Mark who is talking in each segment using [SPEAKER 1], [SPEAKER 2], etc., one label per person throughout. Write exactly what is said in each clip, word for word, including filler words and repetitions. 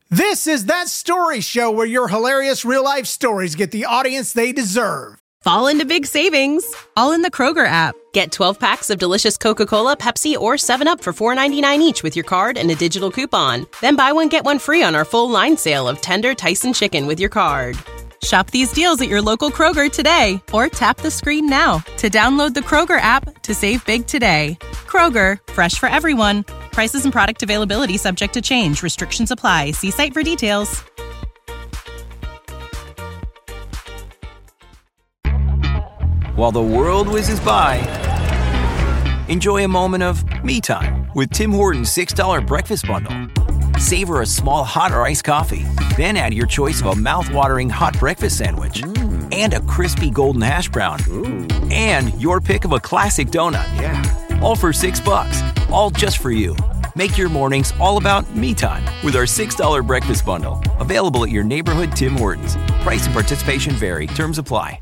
[SPEAKER 1] This is That Story Show, where your hilarious real-life stories get the audience they deserve.
[SPEAKER 2] Fall into big savings, all in the Kroger app. Get twelve packs of delicious Coca-Cola, Pepsi, or seven up for four ninety-nine each with your card and a digital coupon. Then buy one, get one free on our full line sale of tender Tyson chicken with your card. Shop these deals at your local Kroger today, or tap the screen now to download the Kroger app to save big today. Kroger, fresh for everyone. Prices and product availability subject to change. Restrictions apply. See site for details.
[SPEAKER 3] While the world whizzes by, enjoy a moment of me time with Tim Hortons six dollar breakfast bundle. Savor a small hot or iced coffee, then add your choice of a mouth-watering hot breakfast sandwich mm. and a crispy golden hash brown. Ooh. And your pick of a classic donut.
[SPEAKER 4] Yeah.
[SPEAKER 3] All for six bucks, all just for you. Make your mornings all about me time with our six dollar breakfast bundle. Available at your neighborhood Tim Hortons. Price and participation vary. Terms apply.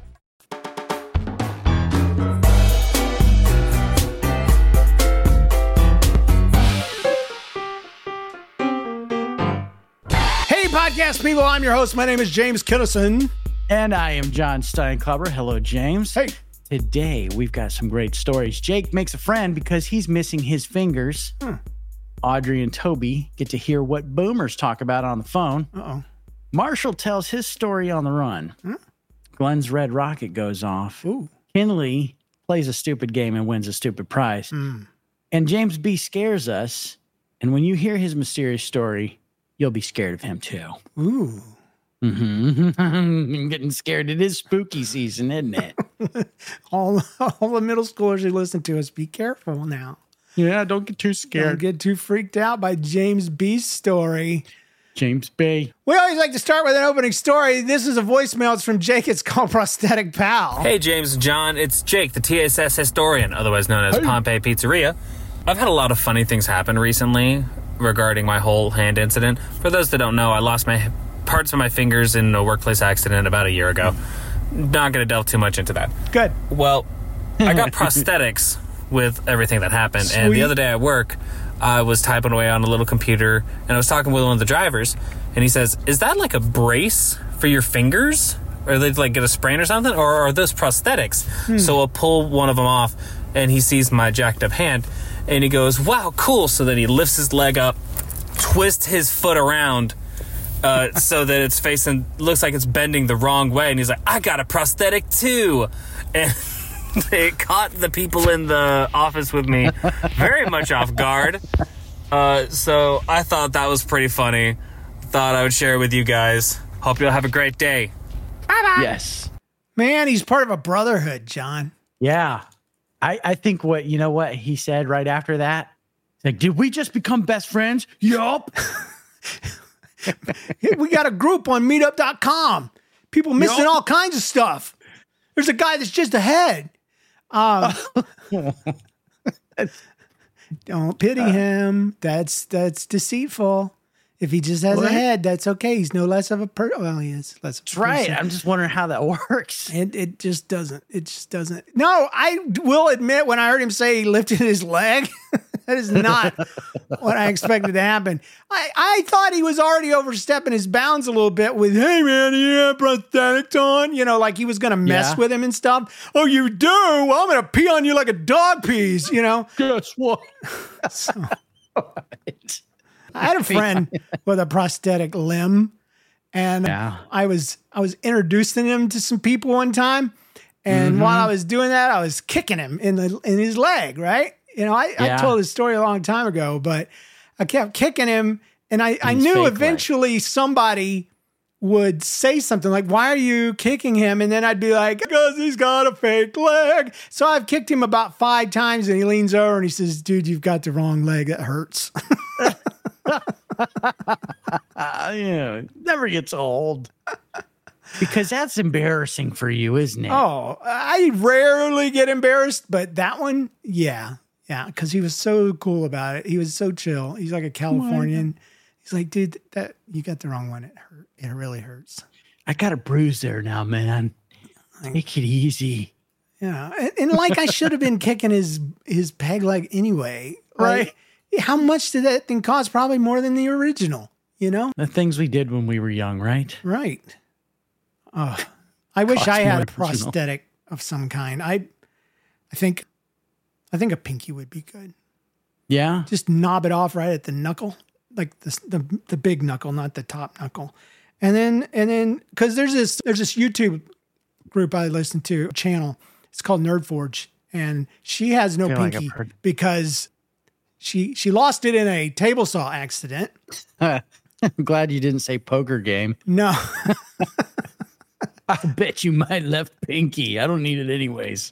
[SPEAKER 1] Podcast people, I'm your host. My name is James Kinnison.
[SPEAKER 5] And I am John Steinklubber. Hello, James.
[SPEAKER 1] Hey.
[SPEAKER 5] Today, we've got some great stories. Jake makes a friend because he's missing his fingers. Hmm. Audrey and Toby get to hear what boomers talk about on the phone.
[SPEAKER 1] Uh-oh.
[SPEAKER 5] Marshall tells his story on the run. Hmm? Glenn's red rocket goes off.
[SPEAKER 1] Ooh.
[SPEAKER 5] Kinley plays a stupid game and wins a stupid prize.
[SPEAKER 1] Hmm.
[SPEAKER 5] And James B. scares us. And when you hear his mysterious story, you'll be scared of him, too.
[SPEAKER 1] Ooh.
[SPEAKER 5] Mm-hmm. I'm getting scared. It is spooky season, isn't it?
[SPEAKER 1] all, all the middle schoolers who listen to us, be careful now.
[SPEAKER 5] Yeah, don't get too scared.
[SPEAKER 1] Don't get too freaked out by James B's story.
[SPEAKER 5] James B.
[SPEAKER 1] We always like to start with an opening story. This is a voicemail. It's from Jake. It's called Prosthetic Pal.
[SPEAKER 6] Hey, James and John. It's Jake, the T S S historian, otherwise known as hey. Pompeii Pizzeria. I've had a lot of funny things happen recently regarding my whole hand incident. For those that don't know, I lost my parts of my fingers in a workplace accident about a year ago. Not going to delve too much into that.
[SPEAKER 1] Good.
[SPEAKER 6] Well, I got prosthetics with everything that happened.
[SPEAKER 1] Sweet.
[SPEAKER 6] And the other day at work, I was typing away on a little computer, and I was talking with one of the drivers, and he says, is that like a brace for your fingers? Or they like get a sprain or something? Or are those prosthetics? Hmm. So I'll pull one of them off, and he sees my jacked up hand, and he goes, wow, cool. So then he lifts his leg up, twists his foot around uh, so that it's facing, looks like it's bending the wrong way. And he's like, I got a prosthetic too. And it caught the people in the office with me very much off guard. Uh, so I thought that was pretty funny. Thought I would share it with you guys. Hope you'll have a great day.
[SPEAKER 1] Bye-bye.
[SPEAKER 5] Yes.
[SPEAKER 1] Man, he's part of a brotherhood, John.
[SPEAKER 5] Yeah. I, I think what, you know what he said right after that? It's like, did we just become best friends? Yup.
[SPEAKER 1] We got a group on meetup dot com. People missing yep. all kinds of stuff. There's a guy that's just ahead. Um, don't pity uh, him. That's that's deceitful. If he just has what? a head, that's okay. He's no less of a person. Well, he is less of a
[SPEAKER 5] That's
[SPEAKER 1] person.
[SPEAKER 5] right. I'm just wondering how that works.
[SPEAKER 1] It, it just doesn't. It just doesn't. No, I will admit when I heard him say he lifted his leg, that is not what I expected to happen. I, I thought he was already overstepping his bounds a little bit with, hey, man, you have prosthetics on? You know, like he was going to mess yeah. with him and stuff. Oh, you do? Well, I'm going to pee on you like a dog pees, you know?
[SPEAKER 5] Guess what?
[SPEAKER 1] So, what? I had a friend with a prosthetic limb, and yeah. I was I was introducing him to some people one time, and mm-hmm. while I was doing that, I was kicking him in the in his leg. Right? You know, I, yeah. I told this story a long time ago, but I kept kicking him, and I, I knew eventually leg. somebody would say something like, "Why are you kicking him?" And then I'd be like, "Because he's got a fake leg." So I've kicked him about five times, and he leans over and he says, "Dude, you've got the wrong leg. That hurts."
[SPEAKER 5] Yeah, never gets old. Because that's embarrassing for you, isn't it?
[SPEAKER 1] Oh, I rarely get embarrassed, but that one, yeah. Yeah, because he was so cool about it. He was so chill. He's like a Californian. He's like, dude, that you got the wrong one. It hurt. It really hurts.
[SPEAKER 5] I got a bruise there now, man. Take it easy.
[SPEAKER 1] Yeah, and, and like I should have been kicking his his peg leg anyway, right? Like, how much did that thing cost? Probably more than the original. you know?
[SPEAKER 5] The things we did when we were young, right?
[SPEAKER 1] Right. Oh, I wish
[SPEAKER 5] Cost
[SPEAKER 1] I had
[SPEAKER 5] more
[SPEAKER 1] a
[SPEAKER 5] than, you know.
[SPEAKER 1] prosthetic of some kind. I, I think, I think a pinky would be good.
[SPEAKER 5] Yeah.
[SPEAKER 1] Just knob it off right at the knuckle, like the the, the big knuckle, not the top knuckle. And then, and then, because there's this, there's this YouTube group I listen to, channel. It's called Nerd Forge, and she has no
[SPEAKER 5] I feel like
[SPEAKER 1] pinky
[SPEAKER 5] I've heard-
[SPEAKER 1] because she she lost it in a table saw accident.
[SPEAKER 5] I'm glad you didn't say poker game.
[SPEAKER 1] No,
[SPEAKER 5] I bet you my left pinky. I don't need it anyways.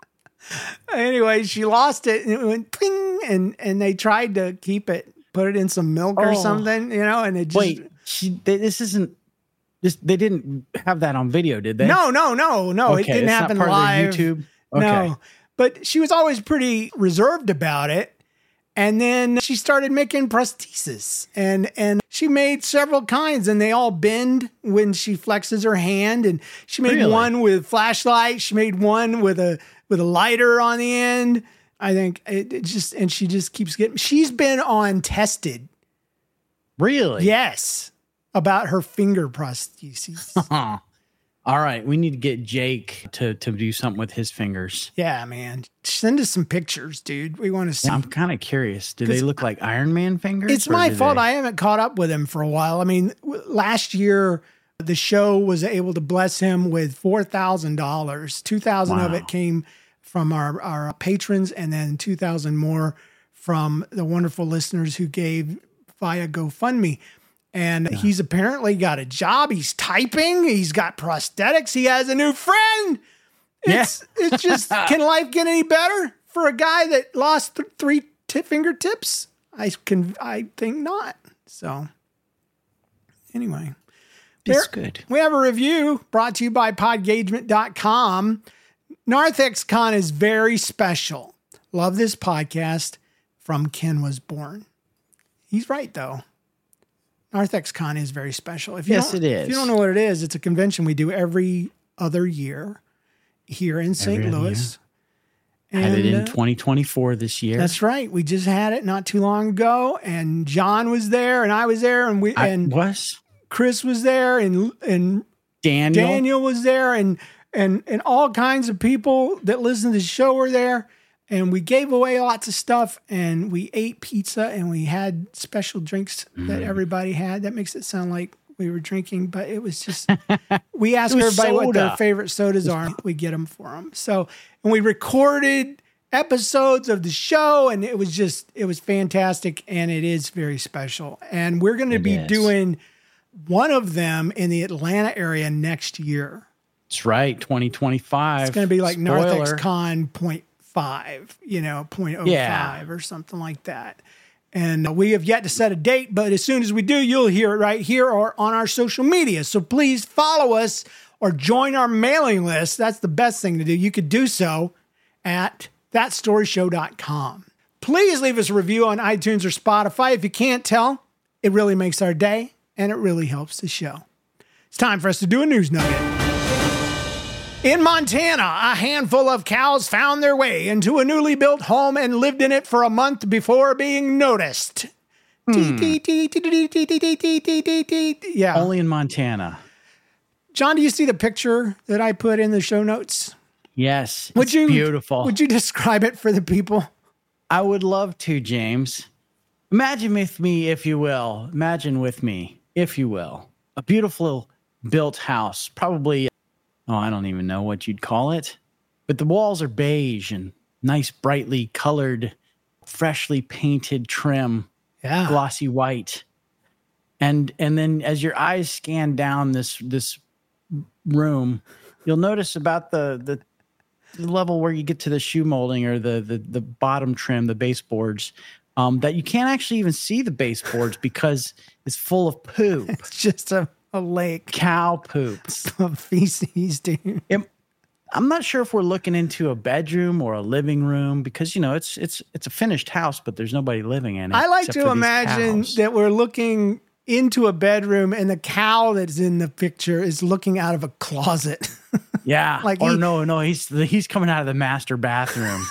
[SPEAKER 1] anyway, she lost it and it went ping, and and they tried to keep it, put it in some milk or
[SPEAKER 5] Oh.
[SPEAKER 1] something, you know, and it just
[SPEAKER 5] Wait, she, they, this isn't. This they didn't have that on video, did they?
[SPEAKER 1] no, no, no, no, it
[SPEAKER 5] Okay,
[SPEAKER 1] didn't
[SPEAKER 5] it's not
[SPEAKER 1] happen
[SPEAKER 5] part of their
[SPEAKER 1] live.
[SPEAKER 5] YouTube? Okay.
[SPEAKER 1] No, but she was always pretty reserved about it. And then she started making prostheses, and and she made several kinds, and they all bend when she flexes her hand. And she made
[SPEAKER 5] Really?
[SPEAKER 1] one with flashlight. She made one with a with a lighter on the end. I think it, it just and she just keeps getting. She's been on Tested,
[SPEAKER 5] Really?
[SPEAKER 1] yes, about her finger prostheses.
[SPEAKER 5] Huh. All right, we need to get Jake to to do something with his fingers.
[SPEAKER 1] Yeah, man, send us some pictures, dude. We want to see.
[SPEAKER 5] Yeah, I'm kind of curious. Do they
[SPEAKER 1] 'Cause
[SPEAKER 5] look like Iron Man fingers?
[SPEAKER 1] It's
[SPEAKER 5] or
[SPEAKER 1] my
[SPEAKER 5] do
[SPEAKER 1] fault.
[SPEAKER 5] they-
[SPEAKER 1] I haven't caught up with him for a while. I mean, w- last year the show was able to bless him with four thousand dollars. Two thousand of
[SPEAKER 5] Wow.
[SPEAKER 1] it came from our our patrons, and then two thousand more from the wonderful listeners who gave via GoFundMe. And he's apparently got a job. He's typing. He's got prosthetics. He has a new friend. It's it's just, can life get any better for a guy that lost th- three tip fingertips? I can I think not. So anyway,
[SPEAKER 5] It's
[SPEAKER 1] there-
[SPEAKER 5] good.
[SPEAKER 1] we have a review brought to you by podgagement dot com. NarthexCon is very special. Love this podcast from Ken Was Born. He's right though. NarthexCon is very special. If you
[SPEAKER 5] Yes,
[SPEAKER 1] don't-
[SPEAKER 5] it
[SPEAKER 1] If you
[SPEAKER 5] is.
[SPEAKER 1] don't know what it is, it's a convention we do every other year here in Saint
[SPEAKER 5] Every other
[SPEAKER 1] Louis.
[SPEAKER 5] Had it in
[SPEAKER 1] uh,
[SPEAKER 5] twenty twenty-four this year.
[SPEAKER 1] that's right. We just had it not too long ago, and John was there, and I was there, and we
[SPEAKER 5] I
[SPEAKER 1] and
[SPEAKER 5] was
[SPEAKER 1] Chris was there, and and
[SPEAKER 5] Daniel.
[SPEAKER 1] Daniel was there, and and and all kinds of people that listen to the show were there. And we gave away lots of stuff, and we ate pizza, and we had special drinks
[SPEAKER 5] Mm.
[SPEAKER 1] that everybody had. That makes it sound like we were drinking, but it was just, we asked
[SPEAKER 5] It was
[SPEAKER 1] everybody what their
[SPEAKER 5] soda.
[SPEAKER 1] favorite sodas are. We get them for them. So, and we recorded episodes of the show, and it was just, it was fantastic, and it is very special. And we're going to
[SPEAKER 5] It
[SPEAKER 1] be
[SPEAKER 5] is.
[SPEAKER 1] doing one of them in the Atlanta area next year.
[SPEAKER 5] That's right, twenty twenty-five.
[SPEAKER 1] It's going to be like
[SPEAKER 5] Spoiler.
[SPEAKER 1] NarthexCon point five, you know, point oh five
[SPEAKER 5] Yeah.
[SPEAKER 1] or something like that. And uh, we have yet to set a date, but as soon as we do, you'll hear it right here or on our social media. So please follow us or join our mailing list. That's the best thing to do. You could do so at that story show dot com. Please leave us a review on iTunes or Spotify. If you can't tell, it really makes our day and it really helps the show. It's time for us to do a news nugget. In Montana, a handful of cows found their way into a newly built home and lived in it for a month before being noticed. Yeah.
[SPEAKER 5] Only in Montana.
[SPEAKER 1] John, do you see the picture that I put in the show notes?
[SPEAKER 5] Yes.
[SPEAKER 1] Would
[SPEAKER 5] it's
[SPEAKER 1] you
[SPEAKER 5] beautiful.
[SPEAKER 1] Would you describe it for the people?
[SPEAKER 5] I would love to, James. Imagine with me, if you will. Imagine with me, if you will. A beautiful built house, probably, oh, I don't even know what you'd call it. But the walls are beige and nice, brightly colored, freshly painted trim,
[SPEAKER 1] Yeah.
[SPEAKER 5] glossy white. And and then as your eyes scan down this this room, you'll notice about the the the level where you get to the shoe molding or the the, the bottom trim, the baseboards, um, that you can't actually even see the baseboards because it's full of poop,
[SPEAKER 1] It's just a, a lake
[SPEAKER 5] cow poop.
[SPEAKER 1] of feces, dude.
[SPEAKER 5] It- I'm not sure if we're looking into a bedroom or a living room because you know it's it's it's a finished house, but there's nobody living in it.
[SPEAKER 1] I like
[SPEAKER 5] except
[SPEAKER 1] to
[SPEAKER 5] for these
[SPEAKER 1] imagine
[SPEAKER 5] cows.
[SPEAKER 1] that we're looking into a bedroom and the cow that's in the picture is looking out of a closet.
[SPEAKER 5] Yeah.
[SPEAKER 1] Like
[SPEAKER 5] or
[SPEAKER 1] he-
[SPEAKER 5] no, no, he's he's coming out of the master bathroom.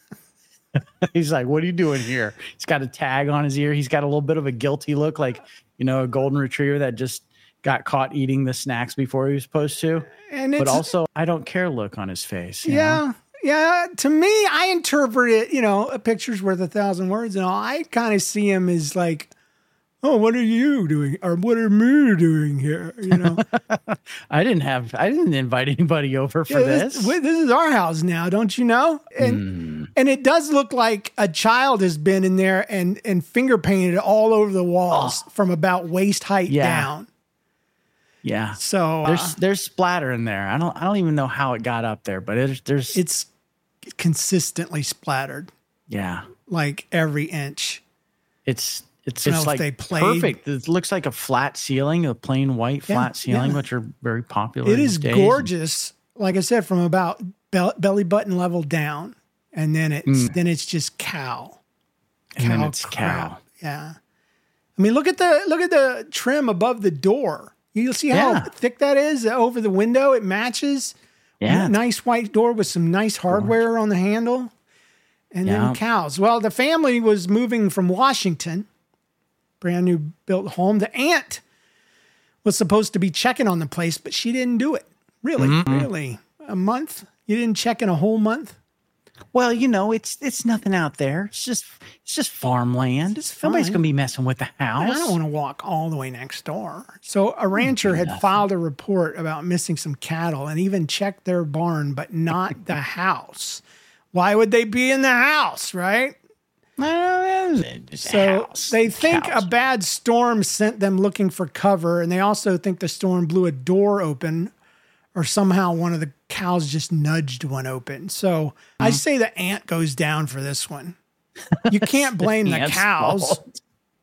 [SPEAKER 5] He's like, "What are you doing here?" He's got a tag on his ear. He's got a little bit of a guilty look, like, You know, a golden retriever that just got caught eating the snacks before he was supposed to.
[SPEAKER 1] And
[SPEAKER 5] but also, I don't care look on his face.
[SPEAKER 1] Yeah.
[SPEAKER 5] know?
[SPEAKER 1] Yeah. To me, I interpret it, you know, a picture's worth a thousand words. And all. I kind of see him as like, oh, what are you doing? Or what are me doing here? You know,
[SPEAKER 5] I didn't have, I didn't invite anybody over for
[SPEAKER 1] yeah,
[SPEAKER 5] this.
[SPEAKER 1] This, this is our house now, don't you know? And mm. and it does look like a child has been in there and and finger painted all over the walls oh. from about waist height
[SPEAKER 5] yeah.
[SPEAKER 1] down.
[SPEAKER 5] Yeah.
[SPEAKER 1] So
[SPEAKER 5] there's
[SPEAKER 1] uh,
[SPEAKER 5] there's splatter in there. I don't I don't even know how it got up there, but it, there's
[SPEAKER 1] it's consistently splattered.
[SPEAKER 5] Yeah.
[SPEAKER 1] Like every inch.
[SPEAKER 5] It's It's, it's like they perfect. It looks like a flat ceiling, a plain white flat yeah, ceiling, yeah. which are very popular.
[SPEAKER 1] It is
[SPEAKER 5] days.
[SPEAKER 1] gorgeous. Like I said, from about be- belly button level down, and then it's mm. then it's just cow.
[SPEAKER 5] And
[SPEAKER 1] cow
[SPEAKER 5] then it's
[SPEAKER 1] crap.
[SPEAKER 5] cow.
[SPEAKER 1] Yeah. I mean, look at the look at the trim above the door. You'll see how
[SPEAKER 5] yeah.
[SPEAKER 1] thick that is over the window. It matches.
[SPEAKER 5] Yeah.
[SPEAKER 1] Nice white door with some nice hardware Gorgeous. on the handle. And yeah. then cows. Well, the family was moving from Washington. Brand new built home. The aunt was supposed to be checking on the place, but she didn't do it. Really, mm-hmm. really. A month? You didn't check in a whole month?
[SPEAKER 5] Well, you know, it's it's nothing out there. It's just it's just farmland. It's Somebody's going to be messing with the house.
[SPEAKER 1] I don't want to walk all the way next door. So a rancher had nothing. filed a report about missing some cattle and even checked their barn, but not the house. Why would they be in the house, right? So
[SPEAKER 5] house.
[SPEAKER 1] they think
[SPEAKER 5] house.
[SPEAKER 1] a bad storm sent them looking for cover, and they also think the storm blew a door open, or somehow one of the cows just nudged one open. So mm-hmm. I say the ant goes down for this one. You can't blame the, the cows. Fault.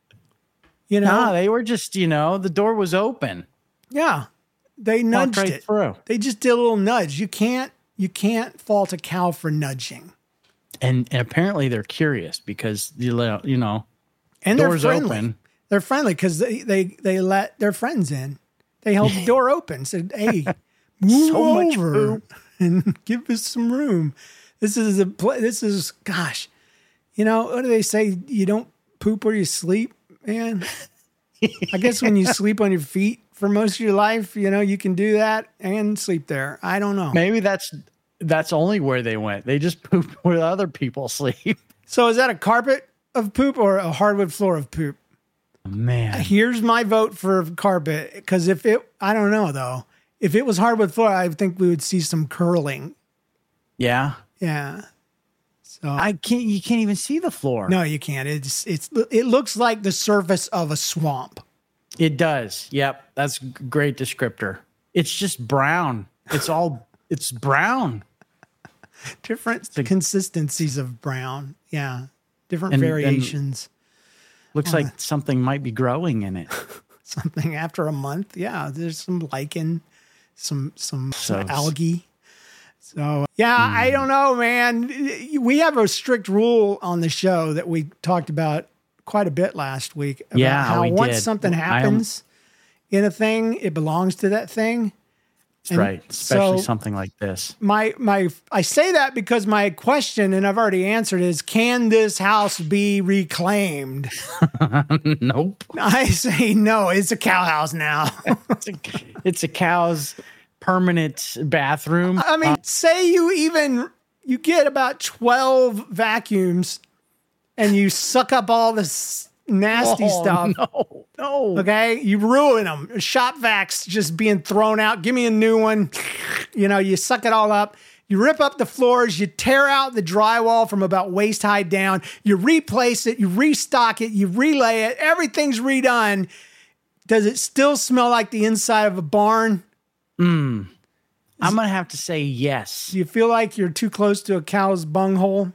[SPEAKER 1] You know,
[SPEAKER 5] no, they were just, you know, the door was open.
[SPEAKER 1] Yeah, they nudged
[SPEAKER 5] right
[SPEAKER 1] it.
[SPEAKER 5] Through.
[SPEAKER 1] They just did a little nudge. You can't, you can't fault a cow for nudging.
[SPEAKER 5] And, and apparently they're curious because you let you know,
[SPEAKER 1] and
[SPEAKER 5] doors
[SPEAKER 1] they're friendly.
[SPEAKER 5] open.
[SPEAKER 1] They're friendly because they, they they let their friends in. They held the door open. Said, "Hey, move
[SPEAKER 5] so
[SPEAKER 1] over and give us some room." This is a this is gosh, you know what do they say? You don't poop where you sleep, man. I guess when you sleep on your feet for most of your life, you know you can do that and sleep there. I don't know.
[SPEAKER 5] Maybe that's. That's only where they went. They just poop where other people sleep.
[SPEAKER 1] So is that a carpet of poop or a hardwood floor of poop?
[SPEAKER 5] Man.
[SPEAKER 1] Here's my vote for carpet. Because if it, I don't know though. If it was hardwood floor, I think we would see some curling.
[SPEAKER 5] Yeah.
[SPEAKER 1] Yeah. So
[SPEAKER 5] I can't, you can't even see the floor.
[SPEAKER 1] No, you can't. It's, it's, it looks like the surface of a swamp.
[SPEAKER 5] It does. Yep. That's a great descriptor. It's just brown. It's all, it's brown.
[SPEAKER 1] Different the, consistencies of brown. Yeah. Different and, variations.
[SPEAKER 5] And looks uh, like something might be growing in it.
[SPEAKER 1] Something after a month. Yeah. There's some lichen, some, some,
[SPEAKER 5] so,
[SPEAKER 1] some algae. So, yeah, mm. I don't know, man. We have a strict rule on the show that we talked about quite a bit last week. About
[SPEAKER 5] yeah.
[SPEAKER 1] How
[SPEAKER 5] we
[SPEAKER 1] once
[SPEAKER 5] did.
[SPEAKER 1] something happens in a thing, it belongs to that thing.
[SPEAKER 5] That's right. Especially
[SPEAKER 1] so
[SPEAKER 5] something like this.
[SPEAKER 1] My my I say that because my question, and I've already answered, is can this house be reclaimed?
[SPEAKER 5] Nope.
[SPEAKER 1] I say no. It's a cow house now.
[SPEAKER 5] it's, a, it's a cow's permanent bathroom.
[SPEAKER 1] I mean, uh, say you even you get about twelve vacuums and you suck up all this nasty
[SPEAKER 5] oh,
[SPEAKER 1] stuff.
[SPEAKER 5] No, no.
[SPEAKER 1] Okay, you ruin them. Shop vacs just being thrown out. Give me a new one. You know, you suck it all up. You rip up the floors. You tear out the drywall from about waist high down. You replace it. You restock it. You relay it. Everything's redone. Does it still smell like the inside of a barn?
[SPEAKER 5] Mm. I'm gonna have to say yes.
[SPEAKER 1] Do you feel like you're too close to a cow's bunghole?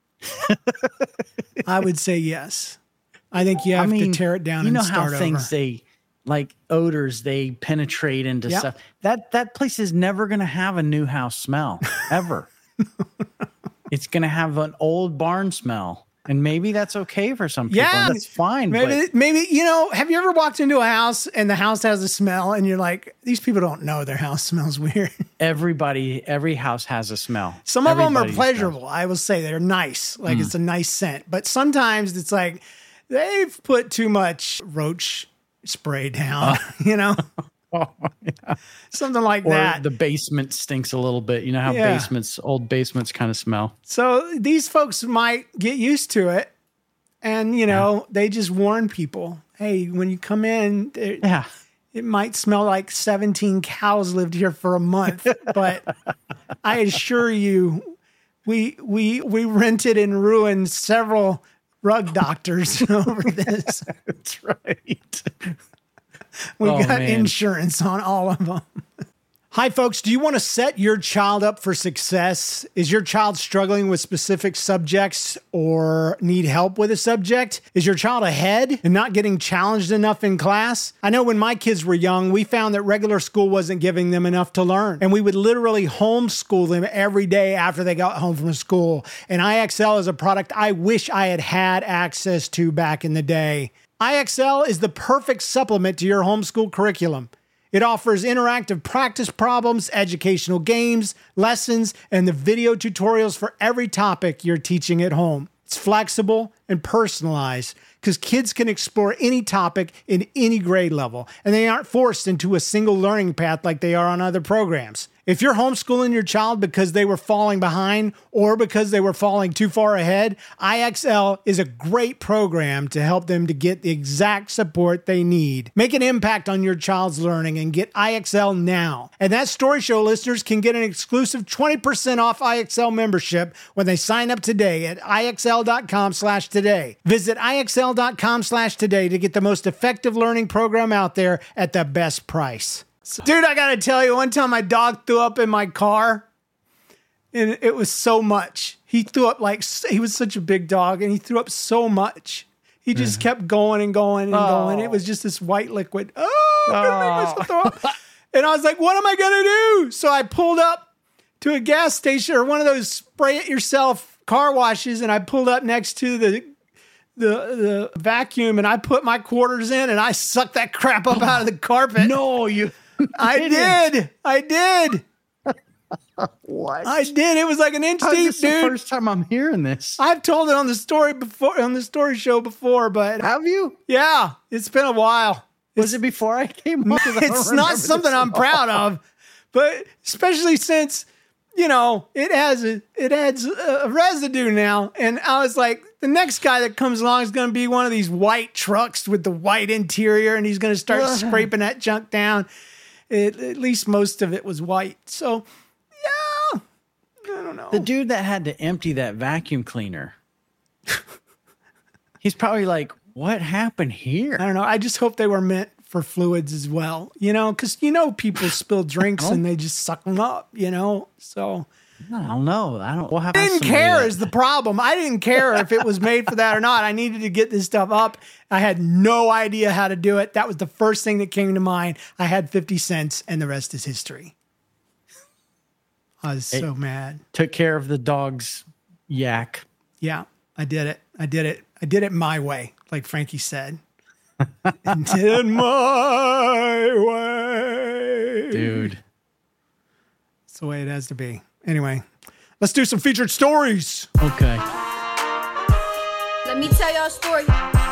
[SPEAKER 1] I would say yes. I think you have I mean, to tear it down.
[SPEAKER 5] You know
[SPEAKER 1] and start
[SPEAKER 5] how things
[SPEAKER 1] over.
[SPEAKER 5] they like odors they penetrate into
[SPEAKER 1] yep.
[SPEAKER 5] stuff. That that place is never going to have a new house smell ever. It's going to have an old barn smell, and maybe that's okay for some people.
[SPEAKER 1] Yeah,
[SPEAKER 5] that's fine.
[SPEAKER 1] Maybe
[SPEAKER 5] but
[SPEAKER 1] maybe you know. Have you ever walked into a house and the house has a smell, and you're like, these people don't know their house smells weird.
[SPEAKER 5] Everybody, every house has a smell.
[SPEAKER 1] Some of
[SPEAKER 5] Everybody
[SPEAKER 1] them are pleasurable.
[SPEAKER 5] smells.
[SPEAKER 1] I will say they're nice, like
[SPEAKER 5] Mm.
[SPEAKER 1] it's a nice scent. But sometimes it's like they've put too much roach spray down, uh, you know?
[SPEAKER 5] Oh, yeah.
[SPEAKER 1] Something like
[SPEAKER 5] or
[SPEAKER 1] that.
[SPEAKER 5] The basement stinks a little bit. You know how yeah. basements, old basements kind of smell.
[SPEAKER 1] So these folks might get used to it. And, you know, yeah. they just warn people, hey, when you come in, it,
[SPEAKER 5] yeah.
[SPEAKER 1] it might smell like seventeen cows lived here for a month. But I assure you, we we we rented and ruined several rug doctors over this.
[SPEAKER 5] That's right.
[SPEAKER 1] We
[SPEAKER 5] oh,
[SPEAKER 1] got
[SPEAKER 5] man.
[SPEAKER 1] insurance on all of them. Hi, folks. Do you want to set your child up for success? Is your child struggling with specific subjects or need help with a subject? Is your child ahead and not getting challenged enough in class? I know when my kids were young, we found that regular school wasn't giving them enough to learn. And we would literally homeschool them every day after they got home from school. And I X L is a product I wish I had had access to back in the day. I X L is the perfect supplement to your homeschool curriculum. It offers interactive practice problems, educational games, lessons, and the video tutorials for every topic you're teaching at home. It's flexible and personalized because kids can explore any topic in any grade level, and they aren't forced into a single learning path like they are on other programs. If you're homeschooling your child because they were falling behind or because they were falling too far ahead, I X L is a great program to help them to get the exact support they need. Make an impact on your child's learning and get I X L now. And that Story Show listeners can get an exclusive twenty percent off I X L membership when they sign up today at IXL.com slash today. Visit IXL.com slash today to get the most effective learning program out there at the best price. Dude, I gotta tell you, one time my dog threw up in my car, and it was so much. He threw up like, he was such a big dog, and he threw up so much. He just kept going and going and oh. going. It was just this white liquid. Oh, I'm gonna make myself throw up. And I was like, what am I gonna do? So I pulled up to a gas station or one of those spray it yourself car washes, and I pulled up next to the the the vacuum, and I put my quarters in, and I sucked that crap up out of the carpet.
[SPEAKER 5] No, you...
[SPEAKER 1] I did. I did.
[SPEAKER 5] What?
[SPEAKER 1] I did. It was like an inch
[SPEAKER 5] How's
[SPEAKER 1] deep,
[SPEAKER 5] this
[SPEAKER 1] dude.
[SPEAKER 5] The first time I'm hearing this.
[SPEAKER 1] I've told it on the story before, on the story show before, but
[SPEAKER 5] have you?
[SPEAKER 1] Yeah, it's been a while.
[SPEAKER 5] Was
[SPEAKER 1] it's,
[SPEAKER 5] it before I came on?
[SPEAKER 1] It's not something I'm proud of, but especially since, you know, it has a, it adds a residue now, and I was like, the next guy that comes along is going to be one of these white trucks with the white interior, and he's going to start scraping that junk down. It, at least most of it was white. So, yeah, I don't know.
[SPEAKER 5] The dude that had to empty that vacuum cleaner, he's probably like, what happened here?
[SPEAKER 1] I don't know. I just hope they were meant for fluids as well, you know, because, you know, people spill drinks and they just suck them up, you know, so.
[SPEAKER 5] I don't know. I don't. We'll have
[SPEAKER 1] I didn't care is the problem. I didn't care if it was made for that or not. I needed to get this stuff up. I had no idea how to do it. That was the first thing that came to mind. I had fifty cents, and the rest is history. I was so it mad.
[SPEAKER 5] Took care of the dog's yak.
[SPEAKER 1] Yeah, I did it. I did it. I did it my way, like Frankie said. I did it my way,
[SPEAKER 5] dude.
[SPEAKER 1] It's the way it has to be. Anyway, let's do some featured stories.
[SPEAKER 5] Okay.
[SPEAKER 4] Let me tell y'all a story.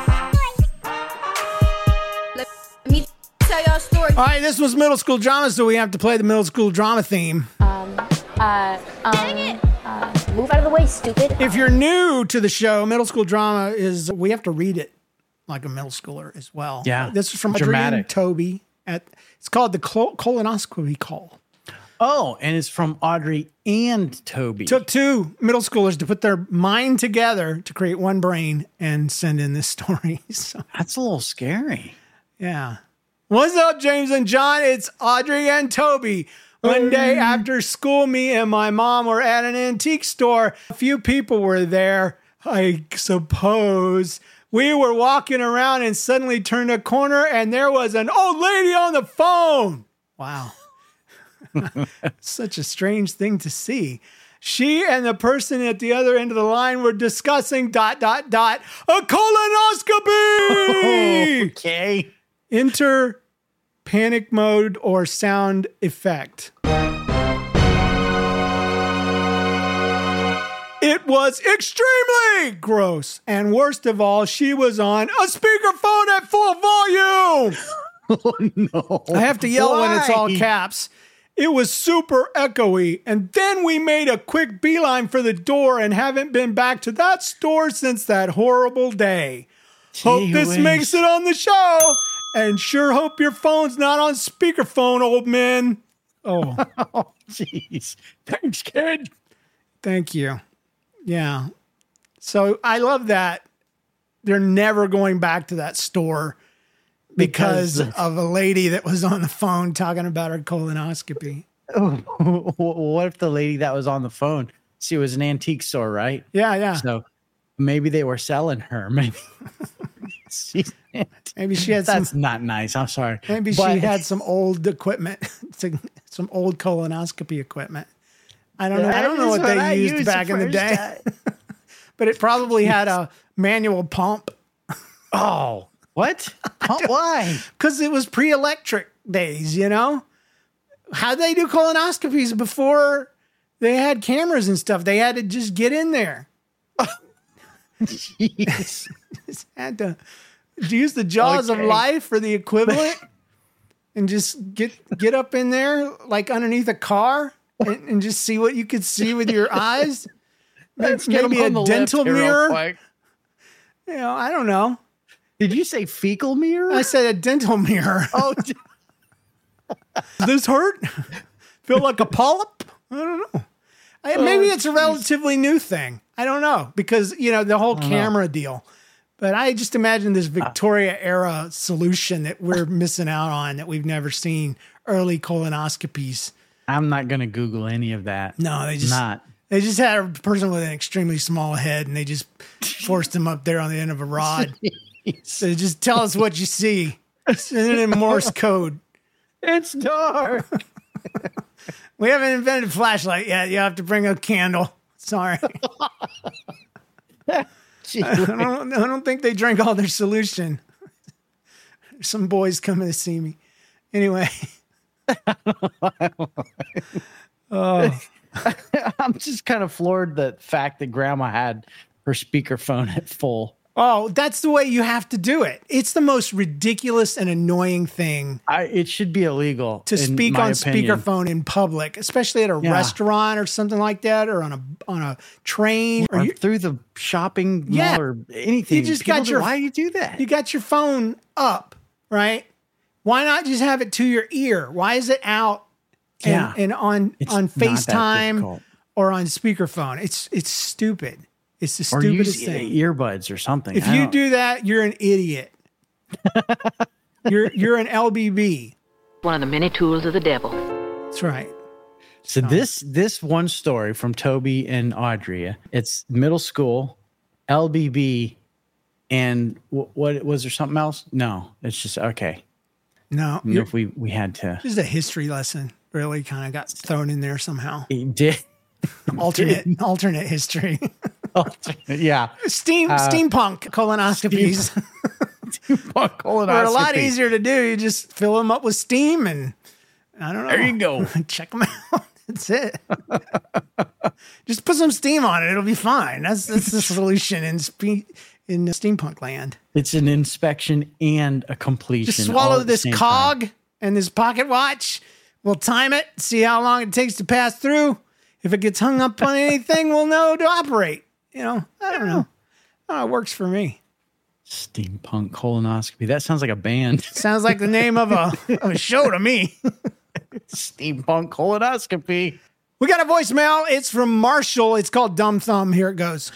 [SPEAKER 4] Let me tell y'all a story.
[SPEAKER 1] All right, this was middle school drama, so we have to play the middle school drama theme.
[SPEAKER 7] Um, uh, um, Dang it. Uh, move out of the way, stupid.
[SPEAKER 1] If you're new to the show, middle school drama is, we have to read it like a middle schooler as well.
[SPEAKER 5] Yeah.
[SPEAKER 1] This is from
[SPEAKER 5] Dramatic.
[SPEAKER 1] Adrian Toby. At, it's called the col- colonoscopy call.
[SPEAKER 5] Oh, and it's from Audrey and Toby.
[SPEAKER 1] Took two middle schoolers to put their mind together to create one brain and send in this story. So,
[SPEAKER 5] that's a little scary.
[SPEAKER 1] Yeah. What's up, James and John? It's Audrey and Toby. One day after school, me and my mom were at an antique store. A few people were there, I suppose. We were walking around and suddenly turned a corner, and there was an old lady on the phone. Wow. Such a strange thing to see. She and the person at the other end of the line were discussing dot, dot, dot, a colonoscopy.
[SPEAKER 5] Okay.
[SPEAKER 1] Enter panic mode or sound effect. It was extremely gross. And worst of all, she was on a speakerphone at full volume.
[SPEAKER 5] Oh, no.
[SPEAKER 1] I have to yell
[SPEAKER 5] Why?
[SPEAKER 1] when it's all caps. It was super echoey. And then we made a quick beeline for the door and haven't been back to that store since that horrible day.
[SPEAKER 5] Gee
[SPEAKER 1] hope this
[SPEAKER 5] whiz.
[SPEAKER 1] makes it on the show. And sure hope your phone's not on speakerphone, old man. Oh,
[SPEAKER 5] Oh, jeez. Thanks, kid.
[SPEAKER 1] thank you. Yeah. So I love that they're never going back to that store because,
[SPEAKER 5] Because-
[SPEAKER 1] of a lady that was on the phone talking about her colonoscopy.
[SPEAKER 5] What if the lady that was on the phone, she was an antique store, right?
[SPEAKER 1] Yeah, yeah.
[SPEAKER 5] So maybe they were selling her. Maybe she's
[SPEAKER 1] Maybe she had some.
[SPEAKER 5] That's not nice. I'm sorry.
[SPEAKER 1] Maybe
[SPEAKER 5] But-
[SPEAKER 1] she had some old equipment, to- some old colonoscopy equipment. I don't know. I don't know what they
[SPEAKER 5] I
[SPEAKER 1] used,
[SPEAKER 5] used
[SPEAKER 1] back
[SPEAKER 5] the
[SPEAKER 1] in the
[SPEAKER 5] first
[SPEAKER 1] day,
[SPEAKER 5] time.
[SPEAKER 1] but it probably had a manual pump
[SPEAKER 5] Oh, what? Huh? Why?
[SPEAKER 1] because it was pre-electric days. You know, how they do colonoscopies before they had cameras and stuff. They had to just get in there.
[SPEAKER 5] Jeez.
[SPEAKER 1] Just had to use the jaws
[SPEAKER 5] Okay.
[SPEAKER 1] of life for the equivalent, and just get get up in there like underneath a car. And, and just see what you could see with your eyes.
[SPEAKER 5] Let's get
[SPEAKER 1] Maybe
[SPEAKER 5] him
[SPEAKER 1] a
[SPEAKER 5] on the
[SPEAKER 1] dental
[SPEAKER 5] lift here real
[SPEAKER 1] mirror.
[SPEAKER 5] quick.
[SPEAKER 1] You know, I don't know.
[SPEAKER 5] Did you say fecal mirror?
[SPEAKER 1] I said a dental mirror.
[SPEAKER 5] oh, d-
[SPEAKER 1] Does this hurt? Feel like a polyp? I don't know. I, maybe it's a relatively new thing. I don't know because you know the whole camera deal. But I just imagine this Victoria era solution that we're missing out on that we've never seen. Early colonoscopies.
[SPEAKER 5] I'm not going to Google any of that.
[SPEAKER 1] No, they just
[SPEAKER 5] Not.
[SPEAKER 1] They just had a person with an extremely small head, and they just forced him up there on the end of a rod. So just tell us what you see. Send it in Morse code.
[SPEAKER 5] It's dark.
[SPEAKER 1] We haven't invented a flashlight yet. You have to bring a candle. Sorry.
[SPEAKER 5] Gee,
[SPEAKER 1] I don't, I don't think they drank all their solution. Some boys coming to see me. Anyway. Oh.
[SPEAKER 5] I'm just kind of floored the fact that grandma had her speakerphone at full.
[SPEAKER 1] Oh, that's the way you have to do it. It's the most ridiculous and annoying thing
[SPEAKER 5] I, it should be illegal
[SPEAKER 1] to
[SPEAKER 5] in
[SPEAKER 1] speak
[SPEAKER 5] my
[SPEAKER 1] on
[SPEAKER 5] opinion.
[SPEAKER 1] speakerphone in public, especially at a
[SPEAKER 5] Yeah.
[SPEAKER 1] restaurant or something like that, or on a on a train. Or
[SPEAKER 5] or
[SPEAKER 1] you,
[SPEAKER 5] through the shopping mall
[SPEAKER 1] Yeah.
[SPEAKER 5] or anything.
[SPEAKER 1] You just
[SPEAKER 5] People
[SPEAKER 1] got
[SPEAKER 5] do-
[SPEAKER 1] your-
[SPEAKER 5] Why do you do that?
[SPEAKER 1] you got your phone up, right? Why not just have it to your ear? Why is it out and,
[SPEAKER 5] Yeah.
[SPEAKER 1] and on
[SPEAKER 5] It's
[SPEAKER 1] on
[SPEAKER 5] not that
[SPEAKER 1] FaceTime
[SPEAKER 5] difficult.
[SPEAKER 1] or on speakerphone? It's it's stupid. It's the
[SPEAKER 5] Or
[SPEAKER 1] stupidest
[SPEAKER 5] use
[SPEAKER 1] thing.
[SPEAKER 5] earbuds or something.
[SPEAKER 1] If
[SPEAKER 5] I
[SPEAKER 1] you
[SPEAKER 5] don't-
[SPEAKER 1] do that, you're an idiot. you're you're an L B B.
[SPEAKER 8] One of the many tools of the devil.
[SPEAKER 1] That's right.
[SPEAKER 5] So this this one story from Toby and Audrey, it's middle school, L B B, and w- what was there something else? No, it's just okay.
[SPEAKER 1] No,
[SPEAKER 5] I mean,
[SPEAKER 1] you're-
[SPEAKER 5] if we we had to,
[SPEAKER 1] this is a history lesson. Really, kind of got thrown in there somehow.
[SPEAKER 5] it did
[SPEAKER 1] Alternate alternate history.
[SPEAKER 5] yeah,
[SPEAKER 1] Steam
[SPEAKER 5] Uh,
[SPEAKER 1] steampunk colonoscopies are a lot easier to do. You just fill them up with steam, and I don't know.
[SPEAKER 5] There you go.
[SPEAKER 1] Check them out. That's it. Just put some steam on it; it'll be fine. That's that's the solution in spe- in steampunk land.
[SPEAKER 5] It's an inspection and a completion.
[SPEAKER 1] Just
[SPEAKER 5] all
[SPEAKER 1] swallow
[SPEAKER 5] at the
[SPEAKER 1] this
[SPEAKER 5] same
[SPEAKER 1] cog
[SPEAKER 5] time.
[SPEAKER 1] and this pocket watch. We'll time it, see how long it takes to pass through. If it gets hung up on anything, we'll know to operate. You know, I don't know. Oh, it works for me.
[SPEAKER 5] Steampunk colonoscopy. That sounds like a band.
[SPEAKER 1] Sounds like the name of a, of a show to me.
[SPEAKER 5] Steampunk colonoscopy.
[SPEAKER 1] We got a voicemail. It's from Marshall. It's called Dumb Thumb. Here it goes.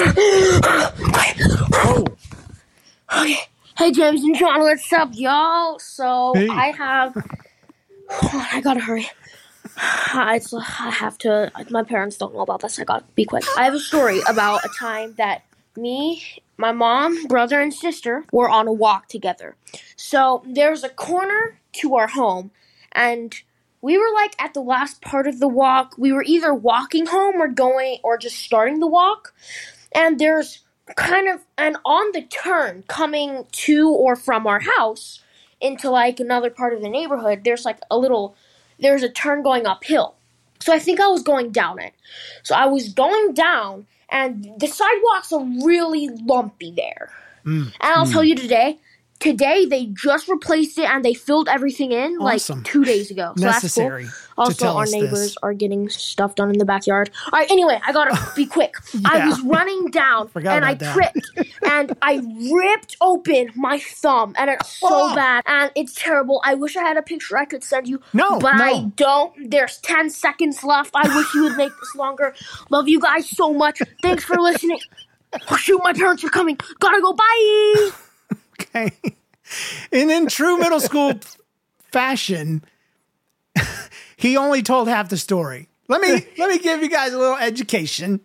[SPEAKER 5] Oh,
[SPEAKER 9] Okay. Hey, James and John, what's up, y'all? So
[SPEAKER 5] Hey.
[SPEAKER 9] I have. Hold on, I gotta hurry. I, it's, I have to. My parents don't know about this. I gotta be quick. I have a story about a time that me, my mom, brother, and sister were on a walk together. So there's a corner to our home, and we were like at the last part of the walk. We were either walking home or going or just starting the walk. And there's kind of and on the turn coming to or from our house into like another part of the neighborhood, there's like a little there's a turn going uphill. So I think I was going down it. So I was going down, and the sidewalks are really lumpy there. Mm. And I'll mm. tell you today, today they just replaced it and they filled everything in
[SPEAKER 1] awesome.
[SPEAKER 9] like two days ago. So
[SPEAKER 1] necessary.
[SPEAKER 9] That's cool. Also, our neighbors
[SPEAKER 1] this.
[SPEAKER 9] are getting stuff done in the backyard. All right, anyway, I gotta be quick. yeah. I was running down and I that. tripped and I ripped open my thumb and it's so oh. bad and it's terrible. I wish I had a picture I could send you.
[SPEAKER 1] No,
[SPEAKER 9] but
[SPEAKER 1] no.
[SPEAKER 9] I don't. There's ten seconds left. I wish you would make this longer. Love you guys so much. Thanks for listening. Oh, shoot, my parents are coming. Gotta go. Bye.
[SPEAKER 1] Okay. And in true middle school fashion, he only told half the story. Let me let me give you guys a little education.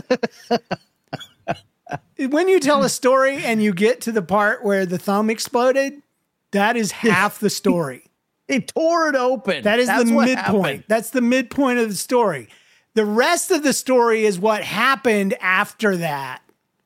[SPEAKER 1] When you tell a story and you get to the part where the thumb exploded, that is half the story.
[SPEAKER 5] He tore it open.
[SPEAKER 1] That is
[SPEAKER 5] That's
[SPEAKER 1] the
[SPEAKER 5] what
[SPEAKER 1] midpoint.
[SPEAKER 5] happened.
[SPEAKER 1] That's the midpoint of the story. The rest of the story is what happened after that.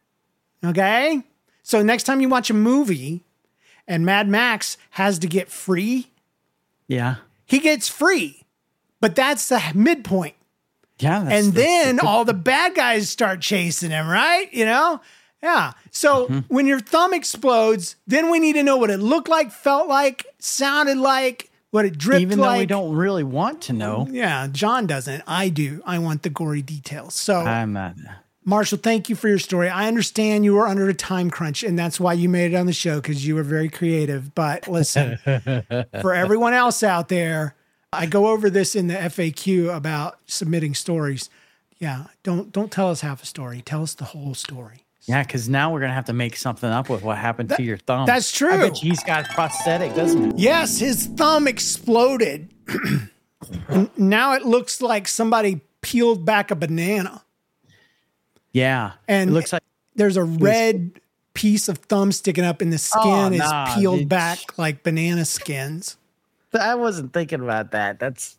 [SPEAKER 1] Okay? So next time you watch a movie and Mad Max has to get free,
[SPEAKER 5] yeah,
[SPEAKER 1] he gets free. But that's the midpoint.
[SPEAKER 5] Yeah. That's,
[SPEAKER 1] and
[SPEAKER 5] that's,
[SPEAKER 1] then
[SPEAKER 5] that's
[SPEAKER 1] all the bad guys start chasing him, right? You know? Yeah. So mm-hmm. when your thumb explodes, then we need to know what it looked like, felt like, sounded like, what it dripped
[SPEAKER 5] Even
[SPEAKER 1] like.
[SPEAKER 5] though we don't really want to know.
[SPEAKER 1] Yeah, John doesn't. I do. I want the gory details. So
[SPEAKER 5] I'm not.
[SPEAKER 1] Marshall, thank you for your story. I understand you were under a time crunch, and that's why you made it on the show, because you were very creative. But listen, for everyone else out there, I go over this in the F A Q about submitting stories. Yeah, don't don't tell us half a story. Tell us the whole story.
[SPEAKER 5] Yeah, because now we're going to have to make something up with what happened that, to your thumb.
[SPEAKER 1] That's true.
[SPEAKER 5] I bet he's got a prosthetic, doesn't he?
[SPEAKER 1] Yes, his thumb exploded. And now it looks like somebody peeled back a banana.
[SPEAKER 5] Yeah.
[SPEAKER 1] And
[SPEAKER 5] it looks like
[SPEAKER 1] there's a red piece of thumb sticking up and the skin oh, is nah, peeled dude. back like banana skins.
[SPEAKER 5] I wasn't thinking about that. That's